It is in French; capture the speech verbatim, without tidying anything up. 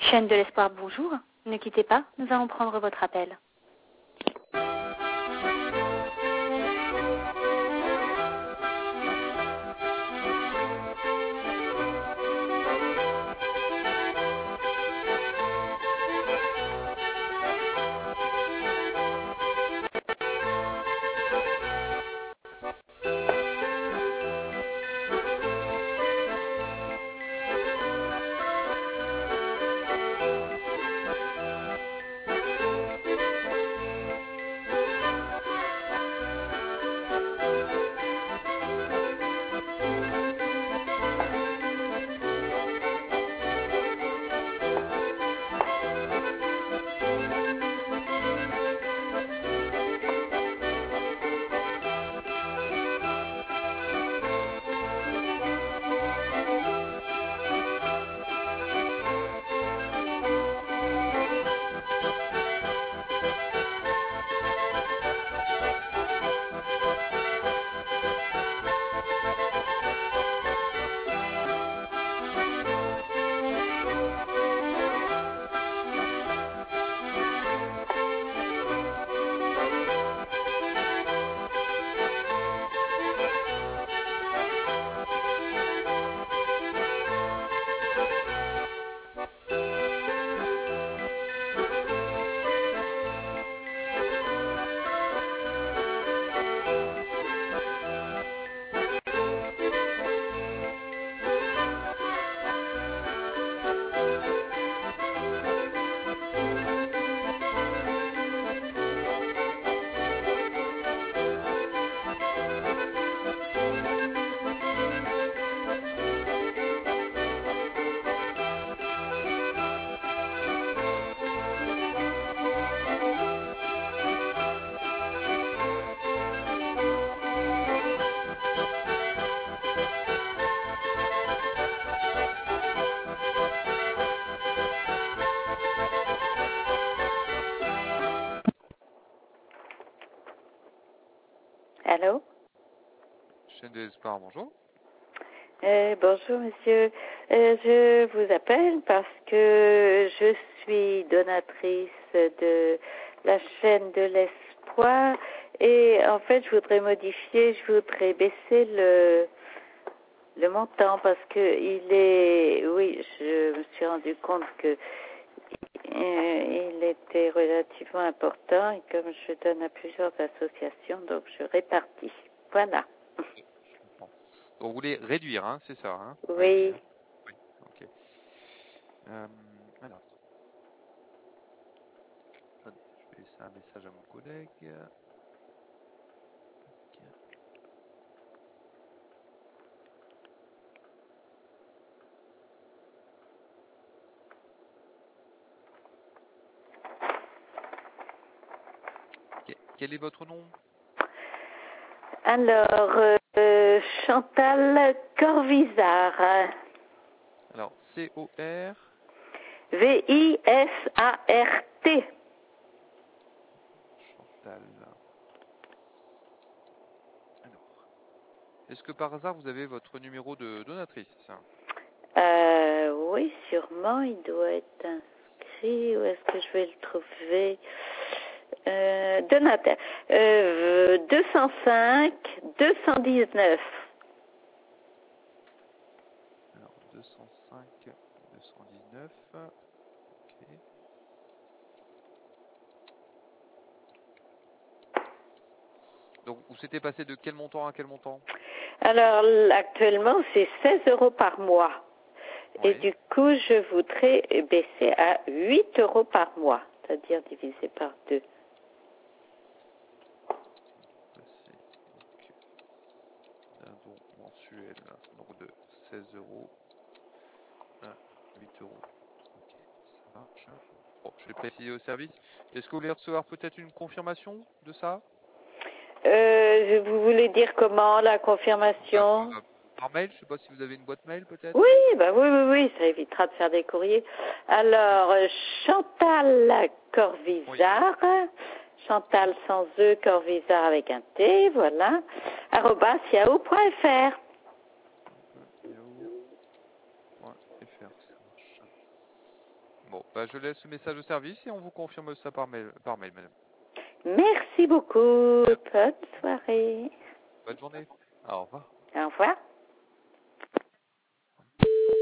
Chaîne de l'espoir, bonjour. Ne quittez pas, nous allons prendre votre appel. Allô? Chaîne de l'espoir, bonjour. Euh, bonjour monsieur, Euh, je vous appelle parce que je suis donatrice de la chaîne de l'espoir et en fait je voudrais modifier, je voudrais baisser le, le montant parce que il est, oui, je me suis rendu compte que euh, il était relativement important et comme je donne à plusieurs associations, donc je répartis. Voilà. Je comprends. Donc vous voulez réduire, hein, c'est ça, hein? Oui. Réduire. Oui, ok. Euh, alors, attendez, je vais laisser un message à mon collègue. Ok. Ok. Quel est votre nom? Alors, euh, Chantal Corvisart. Alors, C O R. V I S A R T. Chantal. Alors, est-ce que par hasard vous avez votre numéro de donatrice, ça? Euh, oui, sûrement, il doit être inscrit. Où est-ce que je vais le trouver? euh, Donateur. Euh, deux cent cinq, deux cent dix-neuf. Alors, deux cent cinq, deux cent dix-neuf. Ok. Donc, vous s'était passé de quel montant à quel montant? Alors, actuellement, c'est seize euros par mois. Et Oui. du coup, je voudrais baisser à huit euros par mois, c'est-à-dire divisé par deux. Passer donc d'un don mensuel donc de seize euros à huit euros. Ok, ça marche. Bon, je vais préciser au service. Est-ce que vous voulez recevoir peut-être une confirmation de ça? Euh, vous voulez dire comment, la Bah, confirmation? bah, Par mail, je ne sais pas si vous avez une boîte mail peut-être. Oui, bah oui, oui, oui, ça évitera de faire des courriers. Alors, euh, Chantal Oui. Corvisart, Chantal sans E, Corvisart avec un T, voilà, arobase yahoo point fr. yahoo point F R, ça marche. Bon, bah, je laisse le message au service et on vous confirme ça par mail, par mail madame. Merci beaucoup. Bonne soirée. Bonne journée. Au revoir. Au revoir.